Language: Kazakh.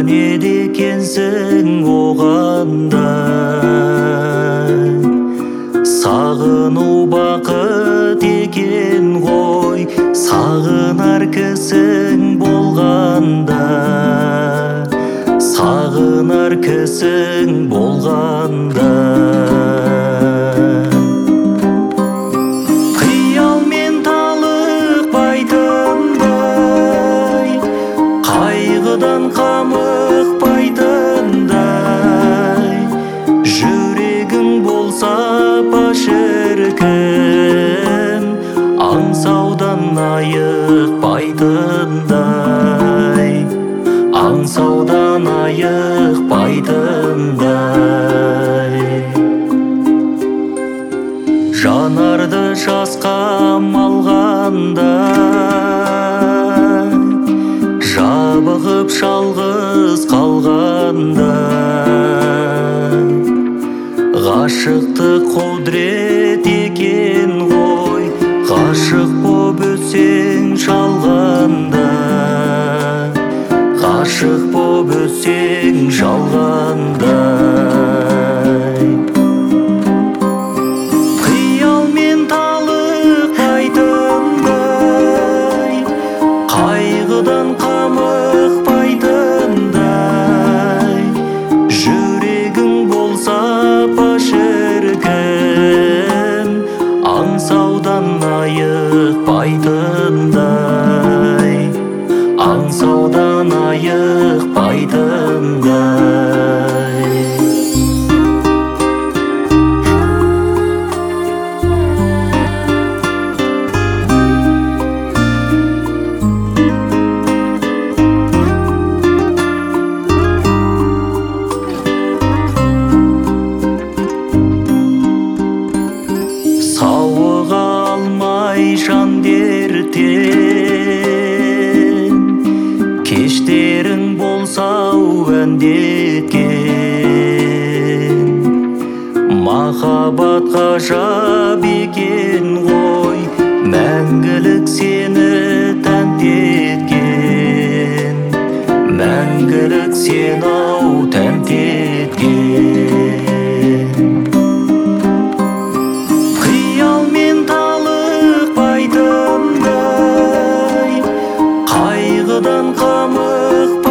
көнеді екенсің оғандай. Сағыну бақыт екен ғой, сағынар кісің болғанда, сағынар кісің болғанда. Қиялмен талықпайтындай, қайғыдан қамықпайтындай, жүрегің болса шіркін, аңсаудан айықпайтындай, аңсаудан айықпайтындай. Жанарды жасқа малғанда, жабығып жалғыз қалғанда, ғашықтық құдірет екен ғой, ғашық боп өтсең жалғанда, ғашық боп өтсең жалғанда. Қиялмен талықпайтындай, қайғыдан қамықпайтындай, жүрегің болса шіркін, аңсаудан айықпайтындай, аңсаудан айықпайтындай. Сауыға алмай жан дерттен, кештерің болса-ау әндеткен. Махаббат ғажап екен ғой, мәңгілік сені тәнті еткен, мәңгілік сені-ау тәнті еткен. Қиялмен талықпайтындай, қайғыдан қамықпайтындай,